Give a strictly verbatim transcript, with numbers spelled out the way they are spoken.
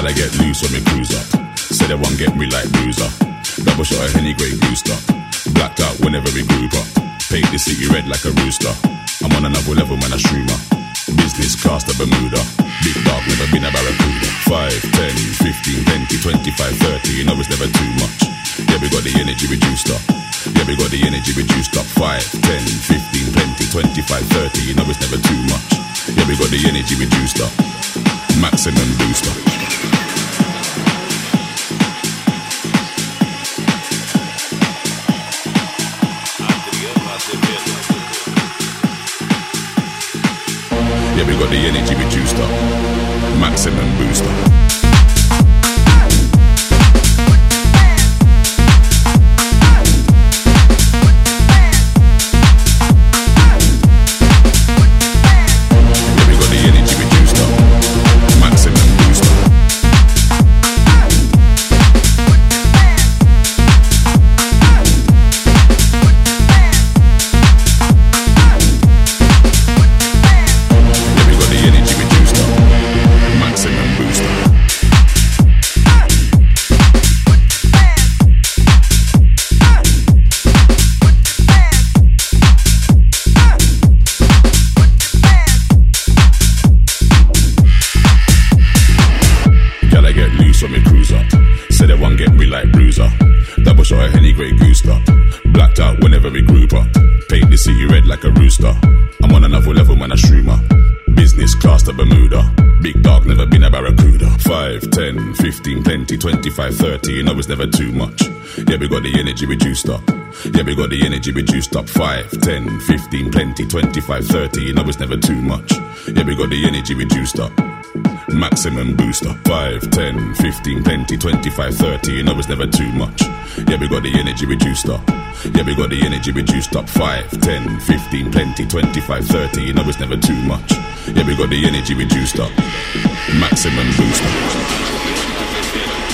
Gotta get loose when me cruise up. Say they won't get me like bruiser. Double shot of Henny, Grey Goose up. Blacked out whenever we group up. Paint the city red like a rooster. I'm on another level, man, a streamer. Business class to Bermuda. Big dog, never been a barracuda. five, ten, fifteen, twenty, twenty-five, thirty. You know it's never too much. Yeah, we got the energy reduced up. Yeah, we got the energy reduced up. five, ten, fifteen, twenty, twenty-five, thirty. You know it's never too much. Yeah, we got the energy reduced up. Maximum booster. Yeah, we got the energy reduced up. Maximum booster. twenty-five, thirty, you know it's never too much. Yeah, we got the energy reduced up. Yeah, we got the energy reduced up. five, ten, fifteen, twenty, twenty-five, thirty, you know it's never too much. Yeah, we got the energy reduced up. Maximum booster. five, ten, fifteen, twenty, twenty-five, thirty, you know it's never too much. Yeah, we got the energy reduced up. Yeah, we got the energy reduced up. five, ten, fifteen, twenty, twenty-five, thirty, you know it's never too much. Yeah, we got the energy reduced up. Maximum booster.